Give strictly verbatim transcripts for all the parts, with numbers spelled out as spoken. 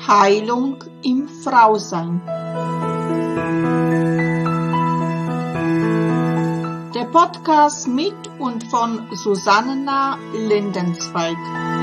Heilung im Frausein. Der Podcast mit und von Susanna Lindenzweig.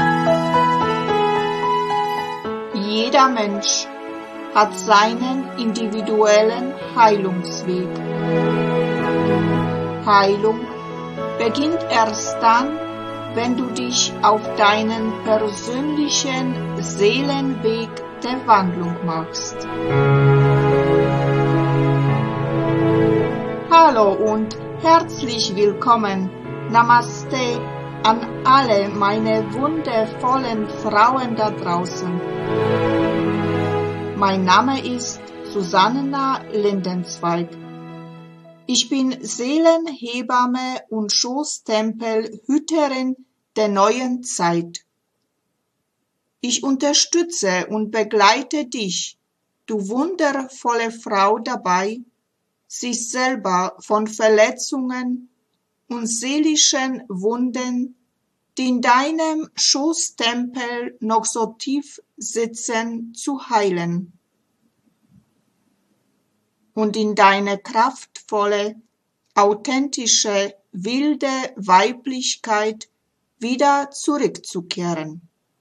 Jeder Mensch hat seinen individuellen Heilungsweg. Heilung beginnt erst dann, wenn du dich auf deinen persönlichen Seelenweg der Wandlung machst. Hallo und herzlich willkommen. Namaste an alle meine wundervollen Frauen da draußen. Mein Name ist Susanna Lindenzweig. Ich bin Seelenhebamme und Schoßtempelhüterin der neuen Zeit. Ich unterstütze und begleite dich, du wundervolle Frau, dabei, sich selber von Verletzungen und seelischen Wunden, die in deinem Schoßtempel noch so tief sitzen, zu heilen und in deine kraftvolle, authentische, wilde Weiblichkeit wieder zurückzukehren.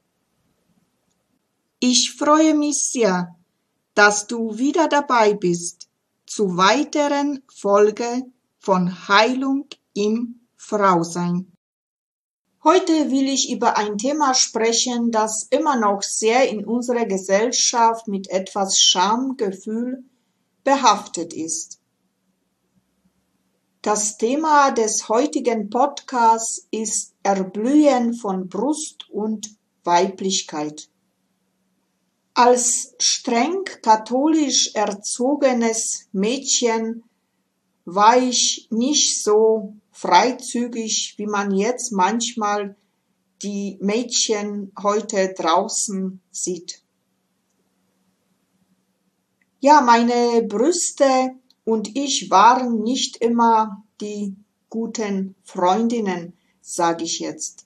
Ich freue mich sehr, dass du wieder dabei bist zu weiteren Folge von Heilung im Frausein. Heute will ich über ein Thema sprechen, das immer noch sehr in unserer Gesellschaft mit etwas Schamgefühl behaftet ist. Das Thema des heutigen Podcasts ist Erblühen von Brust und Weiblichkeit. Als streng katholisch erzogenes Mädchen war ich nicht so freizügig, wie man jetzt manchmal die Mädchen heute draußen sieht. Ja, meine Brüste und ich waren nicht immer die guten Freundinnen, sage ich jetzt.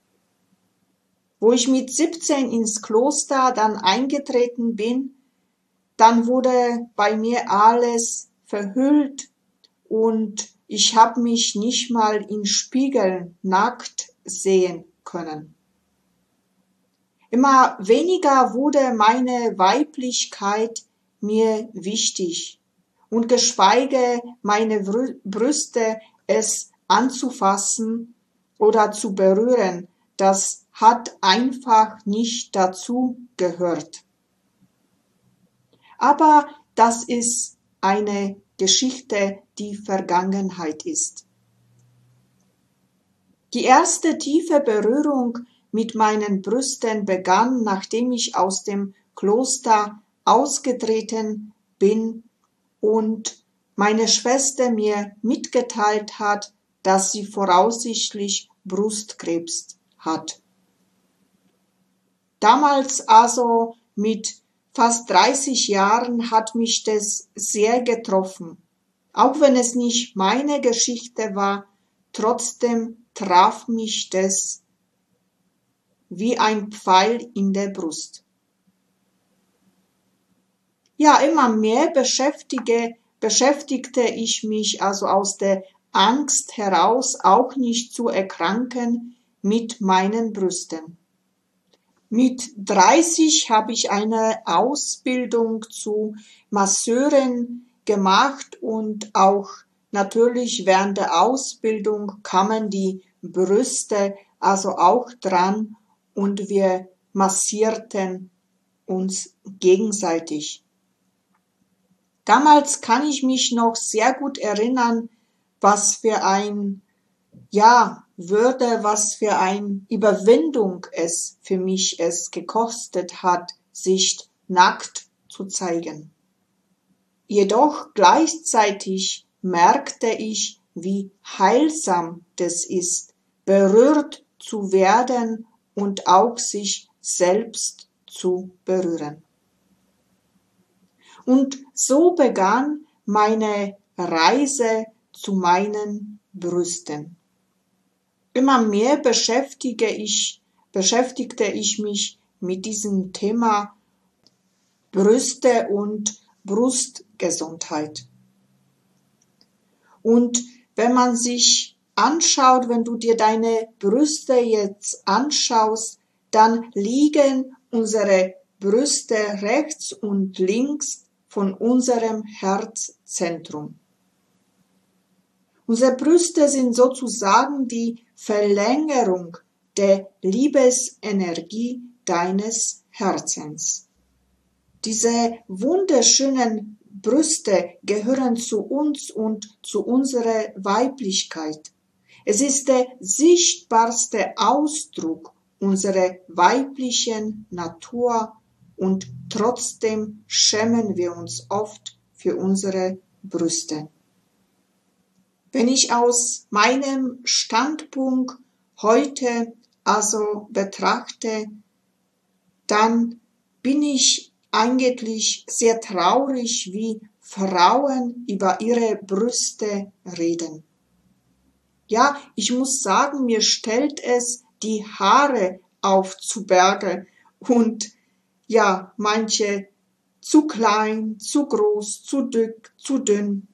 Wo ich mit siebzehn ins Kloster dann eingetreten bin, dann wurde bei mir alles verhüllt und ich habe mich nicht mal im Spiegel nackt sehen können. Immer weniger wurde meine Weiblichkeit mir wichtig und geschweige meine Brüste es anzufassen oder zu berühren, das hat einfach nicht dazu gehört. Aber das ist eine Geschichte, die Vergangenheit ist. Die erste tiefe Berührung mit meinen Brüsten begann, nachdem ich aus dem Kloster ausgetreten bin und meine Schwester mir mitgeteilt hat, dass sie voraussichtlich Brustkrebs hat. Damals also mit fast dreißig Jahren hat mich das sehr getroffen. Auch wenn es nicht meine Geschichte war, trotzdem traf mich das wie ein Pfeil in der Brust. Ja, immer mehr beschäftige, beschäftigte ich mich also aus der Angst heraus, auch nicht zu erkranken, mit meinen Brüsten. Mit dreißig habe ich eine Ausbildung zu Masseurin gemacht und auch natürlich während der Ausbildung kamen die Brüste also auch dran und wir massierten uns gegenseitig. Damals kann ich mich noch sehr gut erinnern, was für ein, ja, Würde, was für eine Überwindung es für mich es gekostet hat, sich nackt zu zeigen. Jedoch gleichzeitig merkte ich, wie heilsam das ist, berührt zu werden und auch sich selbst zu berühren. Und so begann meine Reise zu meinen Brüsten. Immer mehr beschäftige ich, beschäftigte ich mich mit diesem Thema Brüste und Brustgesundheit. Und wenn man sich anschaut, wenn du dir deine Brüste jetzt anschaust, dann liegen unsere Brüste rechts und links von unserem Herzzentrum. Unsere Brüste sind sozusagen die Verlängerung der Liebesenergie deines Herzens. Diese wunderschönen Brüste gehören zu uns und zu unserer Weiblichkeit. Es ist der sichtbarste Ausdruck unserer weiblichen Natur und trotzdem schämen wir uns oft für unsere Brüste. Wenn ich aus meinem Standpunkt heute also betrachte, dann bin ich eigentlich sehr traurig, wie Frauen über ihre Brüste reden. Ja, ich muss sagen, mir stellt es die Haare auf zu Berge und ja, manche zu klein, zu groß, zu dick, zu dünn.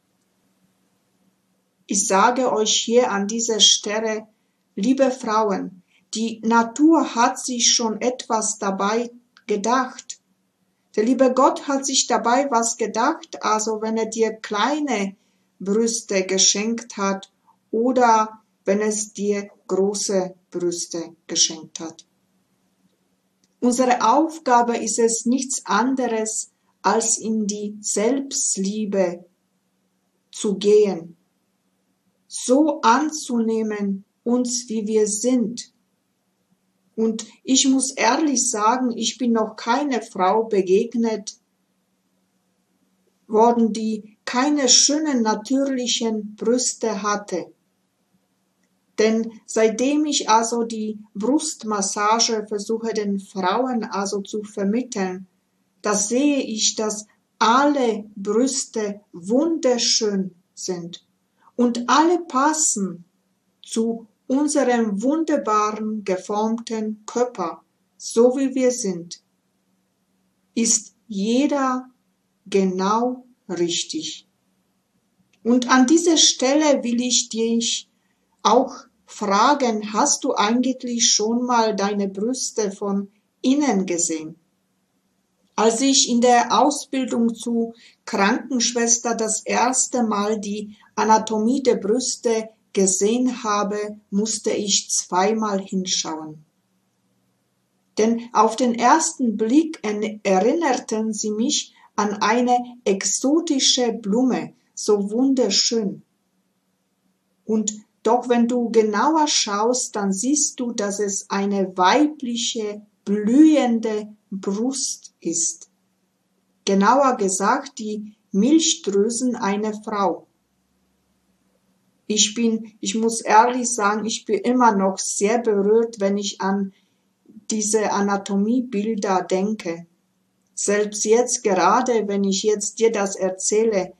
Ich sage euch hier an dieser Stelle, liebe Frauen, die Natur hat sich schon etwas dabei gedacht. Der liebe Gott hat sich dabei was gedacht, also wenn er dir kleine Brüste geschenkt hat oder wenn es dir große Brüste geschenkt hat. Unsere Aufgabe ist es nichts anderes, als in die Selbstliebe zu gehen, so anzunehmen uns, wie wir sind. Und ich muss ehrlich sagen, ich bin noch keine Frau begegnet worden, die keine schönen natürlichen Brüste hatte. Denn seitdem ich also die Brustmassage versuche den Frauen also zu vermitteln, da sehe ich, dass alle Brüste wunderschön sind und alle passen zu unserem wunderbaren geformten Körper, so wie wir sind, ist jeder genau richtig. Und an dieser Stelle will ich dich auch fragen, hast du eigentlich schon mal deine Brüste von innen gesehen? Als ich in der Ausbildung zu Krankenschwester das erste Mal die Anatomie der Brüste gesehen habe, musste ich zweimal hinschauen. Denn auf den ersten Blick erinnerten sie mich an eine exotische Blume, so wunderschön. Und doch wenn du genauer schaust, dann siehst du, dass es eine weibliche, blühende Brust ist. Genauer gesagt, die Milchdrüsen einer Frau. Ich bin, ich muss ehrlich sagen, ich bin immer noch sehr berührt, wenn ich an diese Anatomiebilder denke. Selbst jetzt gerade, wenn ich jetzt dir das erzähle,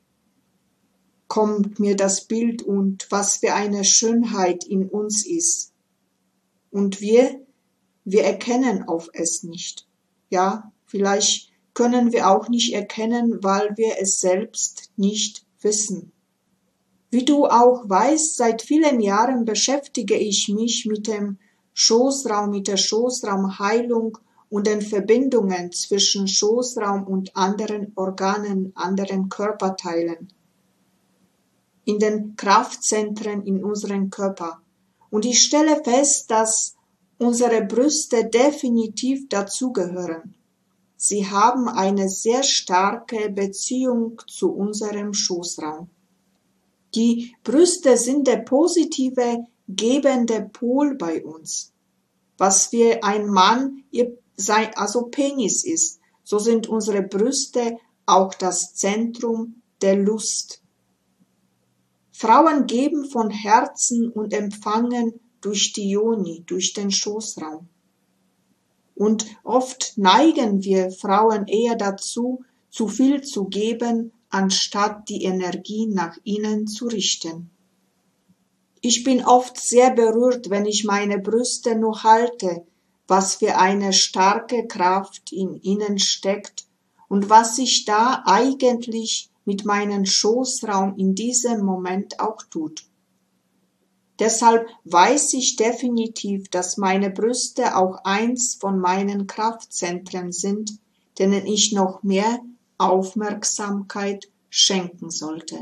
kommt mir das Bild und was für eine Schönheit in uns ist. Und wir, wir erkennen auf es nicht. Ja, vielleicht können wir auch nicht erkennen, weil wir es selbst nicht wissen. Wie du auch weißt, seit vielen Jahren beschäftige ich mich mit dem Schoßraum, mit der Schoßraumheilung und den Verbindungen zwischen Schoßraum und anderen Organen, anderen Körperteilen, in den Kraftzentren in unserem Körper. Und ich stelle fest, dass unsere Brüste definitiv dazugehören. Sie haben eine sehr starke Beziehung zu unserem Schoßraum. Die Brüste sind der positive, gebende Pol bei uns. Was für ein Mann sein, also Penis ist, so sind unsere Brüste auch das Zentrum der Lust. Frauen geben von Herzen und empfangen durch die Yoni, durch den Schoßraum. Und oft neigen wir Frauen eher dazu, zu viel zu geben, anstatt die Energie nach innen zu richten. Ich bin oft sehr berührt, wenn ich meine Brüste nur halte, was für eine starke Kraft in ihnen steckt und was sich da eigentlich mit meinem Schoßraum in diesem Moment auch tut. Deshalb weiß ich definitiv, dass meine Brüste auch eins von meinen Kraftzentren sind, denen ich noch mehr Aufmerksamkeit schenken sollte.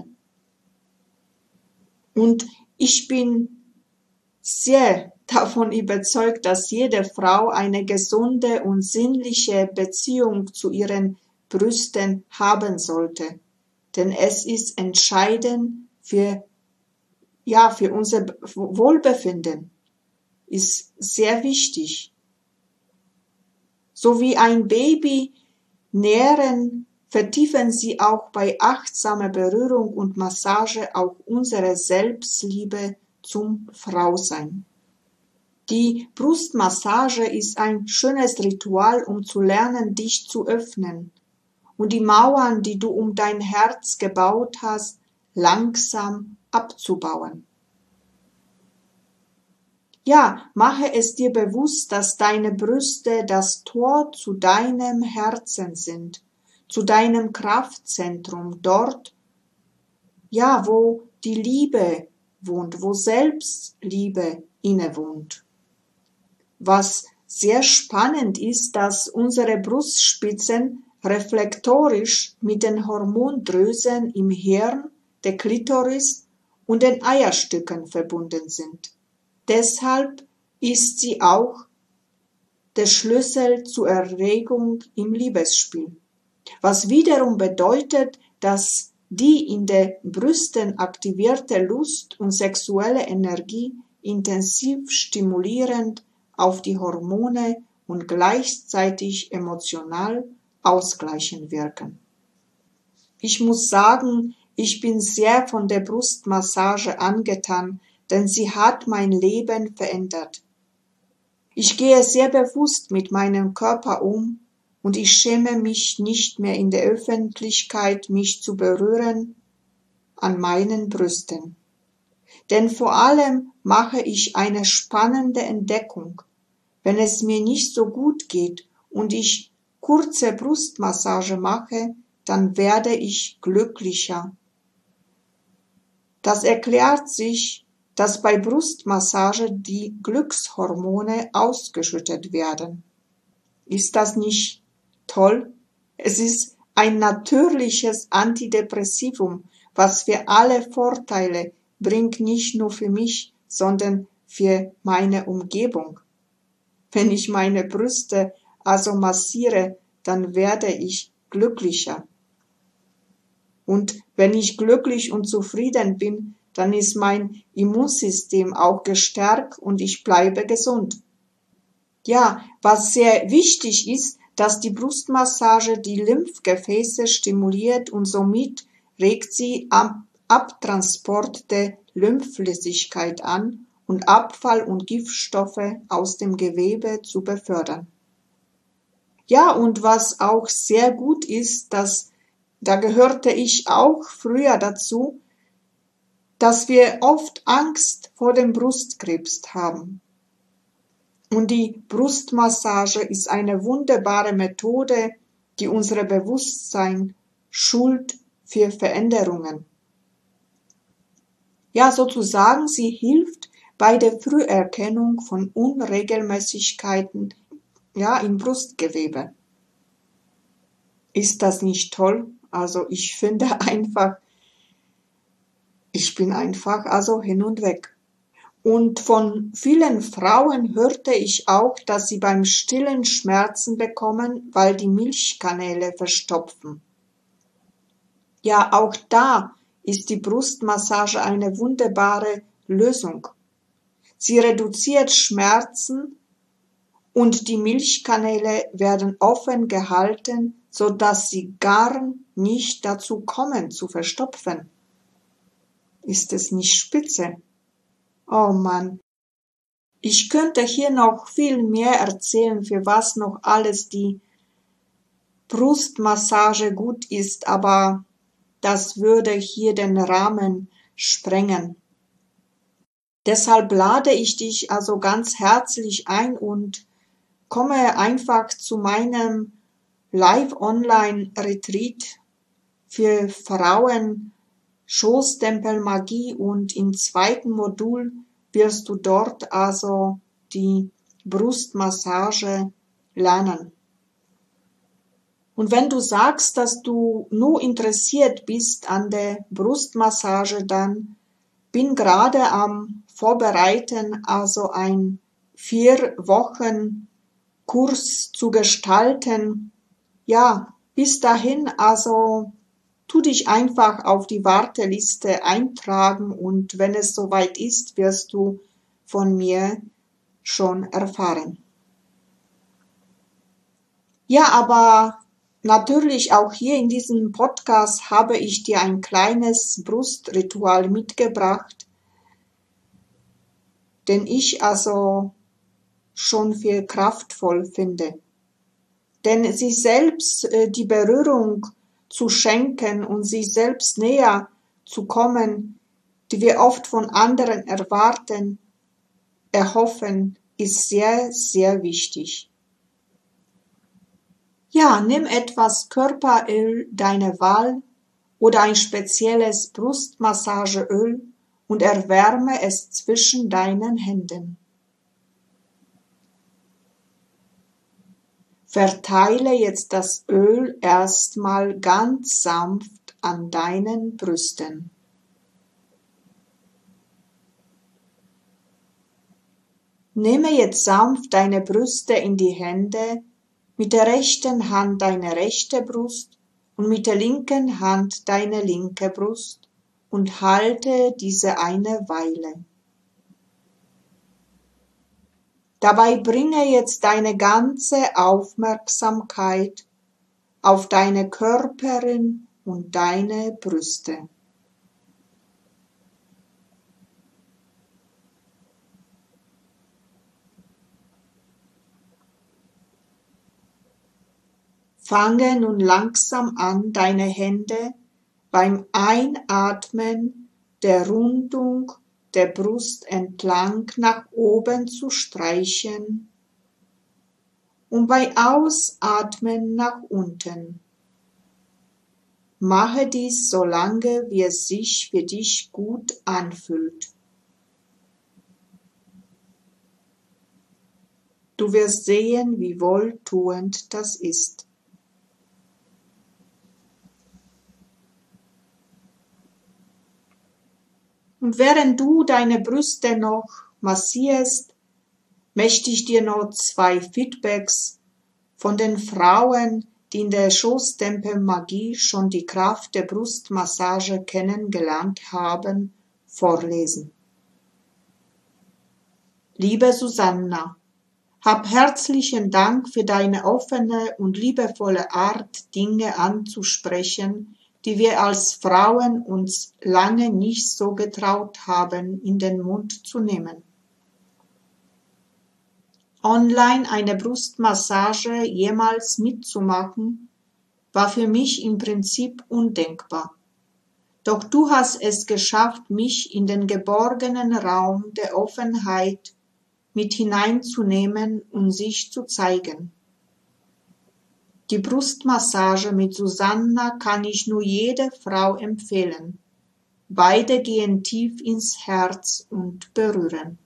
Und ich bin sehr davon überzeugt, dass jede Frau eine gesunde und sinnliche Beziehung zu ihren Brüsten haben sollte. Denn es ist entscheidend für, ja, für unser Wohlbefinden. Ist sehr wichtig. So wie ein Baby nähren, vertiefen sie auch bei achtsamer Berührung und Massage auch unsere Selbstliebe zum Frausein. Die Brustmassage ist ein schönes Ritual, um zu lernen, dich zu öffnen und die Mauern, die du um dein Herz gebaut hast, langsam abzubauen. Ja, mache es dir bewusst, dass deine Brüste das Tor zu deinem Herzen sind, zu deinem Kraftzentrum, dort, ja, wo die Liebe wohnt, wo Selbstliebe innewohnt. Was sehr spannend ist, dass unsere Brustspitzen reflektorisch mit den Hormondrüsen im Hirn, der Klitoris und den Eierstücken verbunden sind. Deshalb ist sie auch der Schlüssel zur Erregung im Liebesspiel, was wiederum bedeutet, dass die in den Brüsten aktivierte Lust und sexuelle Energie intensiv stimulierend auf die Hormone und gleichzeitig emotional ausgleichend wirken. Ich muss sagen, ich bin sehr von der Brustmassage angetan, denn sie hat mein Leben verändert. Ich gehe sehr bewusst mit meinem Körper um und ich schäme mich nicht mehr in der Öffentlichkeit, mich zu berühren an meinen Brüsten. Denn vor allem mache ich eine spannende Entdeckung. Wenn es mir nicht so gut geht und ich kurze Brustmassage mache, dann werde ich glücklicher. Das erklärt sich, dass bei Brustmassage die Glückshormone ausgeschüttet werden. Ist das nicht toll? Es ist ein natürliches Antidepressivum, was für alle Vorteile bringt, nicht nur für mich, sondern für meine Umgebung. Wenn ich meine Brüste also massiere, dann werde ich glücklicher. Und wenn ich glücklich und zufrieden bin, dann ist mein Immunsystem auch gestärkt und ich bleibe gesund. Ja, was sehr wichtig ist, dass die Brustmassage die Lymphgefäße stimuliert und somit regt sie am Abtransport der Lymphflüssigkeit an und Abfall und Giftstoffe aus dem Gewebe zu befördern. Ja, und was auch sehr gut ist, dass, da gehörte ich auch früher dazu, dass wir oft Angst vor dem Brustkrebs haben. Und die Brustmassage ist eine wunderbare Methode, die unser Bewusstsein schult für Veränderungen. Ja, sozusagen, sie hilft bei der Früherkennung von Unregelmäßigkeiten, ja, im Brustgewebe. Ist das nicht toll? Also ich finde einfach, ich bin einfach also hin und weg. Und von vielen Frauen hörte ich auch, dass sie beim Stillen Schmerzen bekommen, weil die Milchkanäle verstopfen. Ja, auch da ist die Brustmassage eine wunderbare Lösung. Sie reduziert Schmerzen und die Milchkanäle werden offen gehalten, so dass sie gar nicht dazu kommen zu verstopfen. Ist es nicht spitze? Oh Mann. Ich könnte hier noch viel mehr erzählen, für was noch alles die Brustmassage gut ist, aber das würde hier den Rahmen sprengen. Deshalb lade ich dich also ganz herzlich ein und komme einfach zu meinem Live-Online-Retreat für Frauen Schoßtempelmagie und im zweiten Modul wirst du dort also die Brustmassage lernen. Und wenn du sagst, dass du nur interessiert bist an der Brustmassage, dann bin gerade am Vorbereiten, also ein vier Wochen Kurs zu gestalten. Ja, bis dahin also tu dich einfach auf die Warteliste eintragen und wenn es soweit ist, wirst du von mir schon erfahren. Ja, aber natürlich auch hier in diesem Podcast habe ich dir ein kleines Brustritual mitgebracht, den ich also schon viel kraftvoll finde. Denn sie selbst äh, die Berührung zu schenken und sich selbst näher zu kommen, die wir oft von anderen erwarten, erhoffen, ist sehr, sehr wichtig. Ja, nimm etwas Körperöl deiner Wahl oder ein spezielles Brustmassageöl und erwärme es zwischen deinen Händen. Verteile jetzt das Öl erstmal ganz sanft an deinen Brüsten. Nehme jetzt sanft deine Brüste in die Hände, mit der rechten Hand deine rechte Brust und mit der linken Hand deine linke Brust und halte diese eine Weile. Dabei bringe jetzt deine ganze Aufmerksamkeit auf deine Körperin und deine Brüste. Fange nun langsam an, deine Hände beim Einatmen der Rundung der Brust entlang nach oben zu streichen und bei Ausatmen nach unten. Mache dies so lange, wie es sich für dich gut anfühlt. Du wirst sehen, wie wohltuend das ist. Und während du deine Brüste noch massierst, möchte ich dir noch zwei Feedbacks von den Frauen, die in der Schoßtempelmagie schon die Kraft der Brustmassage kennengelernt haben, vorlesen. Liebe Susanna, hab herzlichen Dank für deine offene und liebevolle Art, Dinge anzusprechen, die wir als Frauen uns lange nicht so getraut haben, in den Mund zu nehmen. Online eine Brustmassage jemals mitzumachen, war für mich im Prinzip undenkbar. Doch du hast es geschafft, mich in den geborgenen Raum der Offenheit mit hineinzunehmen und sich zu zeigen. Die Brustmassage mit Susanna kann ich nur jeder Frau empfehlen. Beide gehen tief ins Herz und berühren.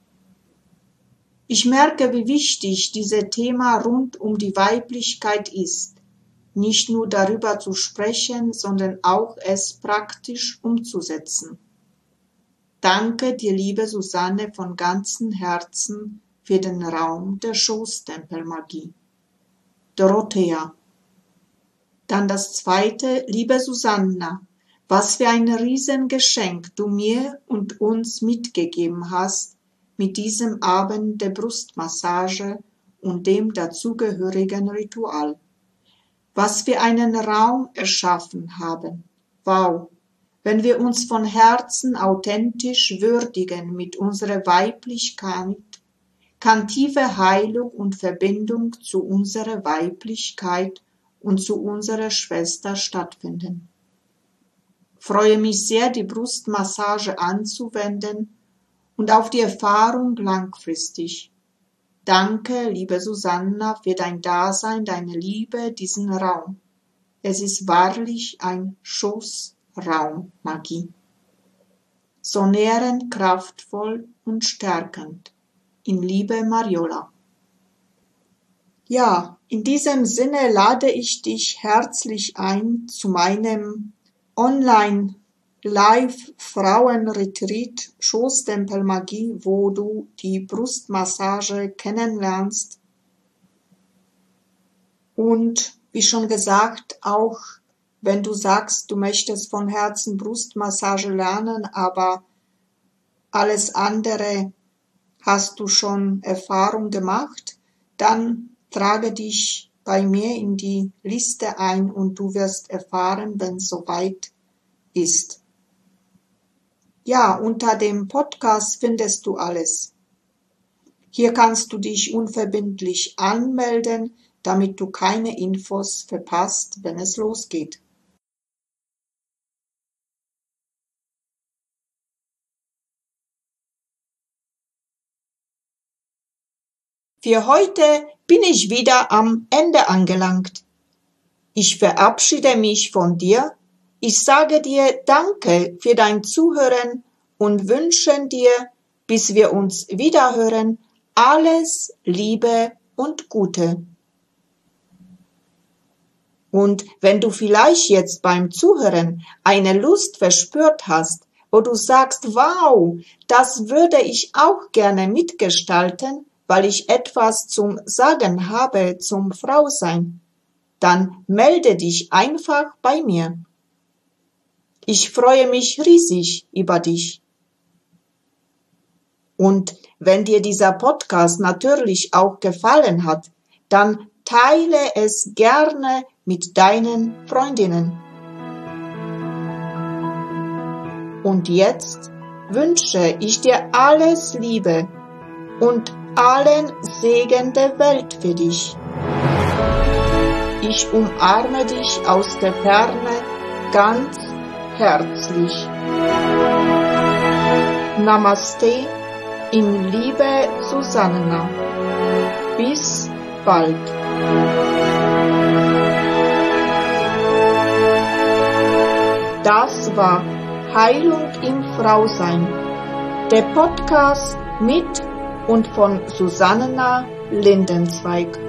Ich merke, wie wichtig dieses Thema rund um die Weiblichkeit ist, nicht nur darüber zu sprechen, sondern auch es praktisch umzusetzen. Danke dir, liebe Susanne, von ganzem Herzen für den Raum der Schoßtempelmagie. Dorothea. Dann das zweite, liebe Susanna, was für ein Riesengeschenk du mir und uns mitgegeben hast mit diesem Abend der Brustmassage und dem dazugehörigen Ritual. Was wir einen Raum erschaffen haben. Wow, wenn wir uns von Herzen authentisch würdigen mit unserer Weiblichkeit, kann tiefe Heilung und Verbindung zu unserer Weiblichkeit und zu unserer Schwester stattfinden. Freue mich sehr, die Brustmassage anzuwenden und auf die Erfahrung langfristig. Danke, liebe Susanna, für dein Dasein, deine Liebe, diesen Raum. Es ist wahrlich ein Schoßraum, Magie. So nährend, kraftvoll und stärkend. In Liebe, Mariola. Ja, in diesem Sinne lade ich dich herzlich ein zu meinem Online-Live-Frauen-Retreat Schoßtempelmagie, wo du die Brustmassage kennenlernst. Und wie schon gesagt, auch wenn du sagst, du möchtest von Herzen Brustmassage lernen, aber alles andere hast du schon Erfahrung gemacht, dann trage dich bei mir in die Liste ein und du wirst erfahren, wenn es soweit ist. Ja, unter dem Podcast findest du alles. Hier kannst du dich unverbindlich anmelden, damit du keine Infos verpasst, wenn es losgeht. Für heute bin ich wieder am Ende angelangt. Ich verabschiede mich von dir. Ich sage dir Danke für dein Zuhören und wünsche dir, bis wir uns wiederhören, alles Liebe und Gute. Und wenn du vielleicht jetzt beim Zuhören eine Lust verspürt hast, wo du sagst, wow, das würde ich auch gerne mitgestalten, weil ich etwas zum Sagen habe zum Frausein, dann melde dich einfach bei mir. Ich freue mich riesig über dich. Und wenn dir dieser Podcast natürlich auch gefallen hat, dann teile es gerne mit deinen Freundinnen. Und jetzt wünsche ich dir alles Liebe und allen Segen der Welt für dich. Ich umarme dich aus der Ferne ganz herzlich. Namaste, in Liebe, Susanna. Bis bald. Das war Heilung im Frausein, der Podcast mit und von Susanna Lindenzweig.